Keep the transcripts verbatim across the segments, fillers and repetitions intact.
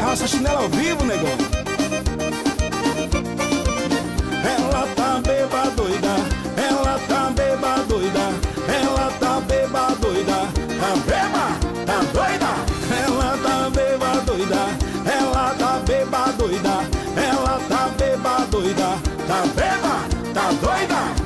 Arrasta a chinela ao vivo, negão. Ela tá beba doida, ela tá beba doida, ela tá beba doida, tá beba, tá doida. Ela tá beba doida, ela tá beba doida, ela tá beba doida, tá beba, tá doida.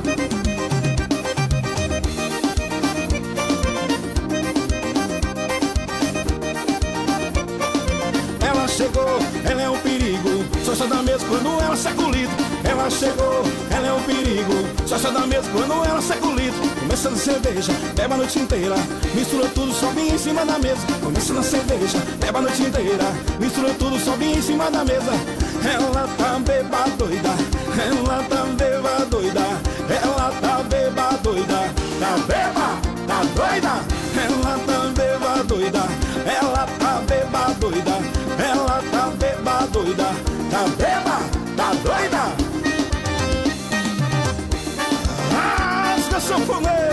Ela chegou, ela é um perigo, só sai da mesa quando ela seca o litro. Ela chegou, ela é um perigo, só sai da mesa quando ela seca o litro. Começa na cerveja, bebe a noite inteira, mistura tudo, sobe em cima da mesa. Começa na cerveja, bebe a noite inteira, mistura tudo, sobe em cima da mesa. Ela tá beba doida, ela tá beba doida, ela tá beba doida, tá beba, tá doida. Ela tá beba doida, ela tá beba doida, ela tá beba doida, tá beba, tá doida. Rasga sanfoneiro.